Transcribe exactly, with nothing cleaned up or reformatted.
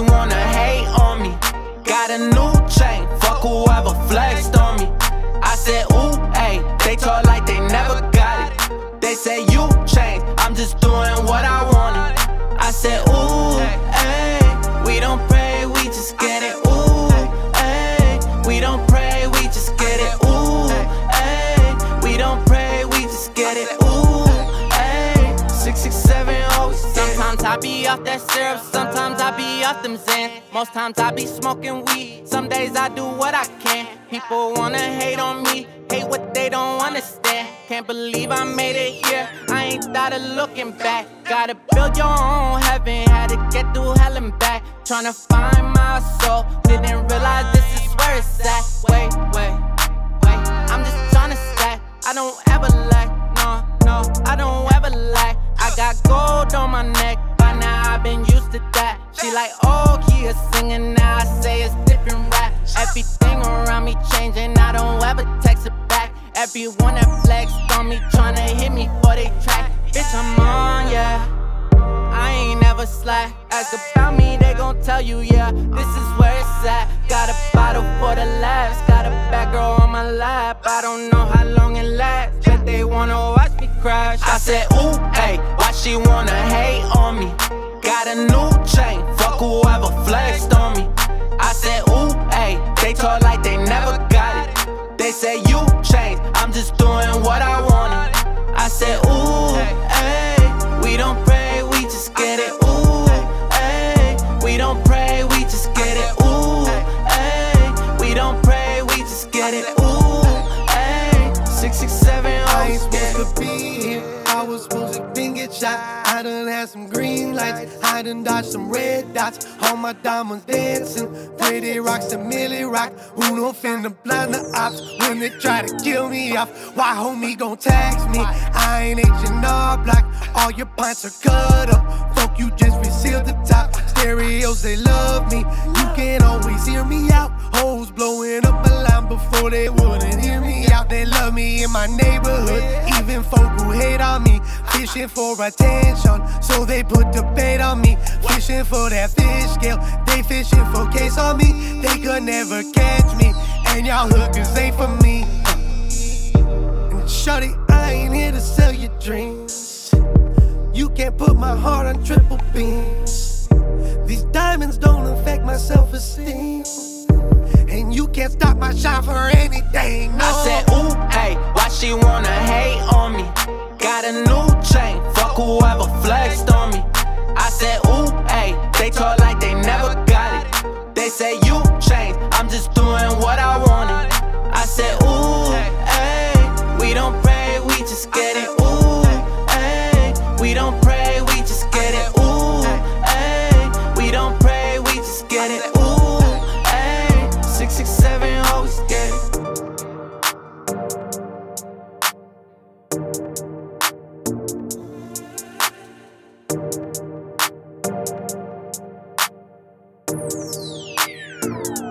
wanna hate on me. Got a new chain, fuck whoever flexed on me. I said, ooh, ayy, they talk like they never got it. They say you changed, I'm just doing what I wanted. I said, ooh, ayy, we don't pray, we just get it. Ooh, ayy, we don't pray, we just get it. Ooh, ayy, we don't pray, we just get it. Ooh, ayy, six six seven always. Sometimes I be off that syrup, sometimes I be off them Zans. Most times I be smoking weed, some days I do what I can. People wanna hate on me, hate what they don't understand. Can't believe I made it here, I ain't thought of looking back. Gotta build your own heaven, had to get through hell and back. Tryna find my soul, didn't realize this is where it's at. Wait, wait, wait, I'm just tryna stack. I don't ever lack, no, no, I don't ever lack. I got gold on my neck, by now I've been used to that. She like, oh, he is singing, now I say it's different rap. Everything around me changing, I don't ever text it back. Everyone that flexed on me tryna hit me for they track. Bitch, I'm on, yeah, I ain't never slack. Ask about me, they gon' tell you, yeah, this is where it's at. Got a bottle for the laughs, got a bad girl on my lap. I don't know how long it lasts, but they wanna watch me crash. I said, ooh, ayy, why she wanna hate on me? Got a new chain, fuck whoever flexed on me. I said, ooh, ayy, they talk like they never got it. They say you changed, I'm just doing what I wanted. I said, ooh, ayy, we don't pray, we just get it. Ooh, ayy, we don't pray, we just get it. Ooh, ayy, we don't pray, we just get it. Ooh, ayy, six six seven, I ain't supposed to be here, I was supposed to been get shot. I done had some green lights, I done dodged some red dots. All my diamonds dancing, pretty rocks to Millie Rock. Who don't finna blind the ops when they try to kill me off? Why homie gon' tax me? I ain't H and R Block, all your pints are cut up. Fuck you, just resealed the top. Stereos, they love me, you can always hear me out. Hoes blowing up a line before they wouldn't hear me out. They love me in my neighborhood, even folk who hate on me. Fishing for attention, so they put the bait on me. Fishing for that fish scale, they fishing for case on me. They could never catch me, and y'all hookers ain't for me. And shorty, I ain't here to sell your dreams. You can't put my heart on triple beams. These diamonds don't affect my self-esteem, and you can't stop my shine for anything, no. I said, ooh, ayy, why she wanna hate on me? Got a new chain, fuck whoever flexed on me. I said, ooh, ayy, they talk like they never got it. They say you changed, I'm just doing what I wanted. I said, ooh, ayy, we don't pray, we just get it. Ooh, ayy, we don't pray, we just get it. Ooh, ayy, we don't pray, we just get it. Ooh, ayy, six six seven always get it. Thank you.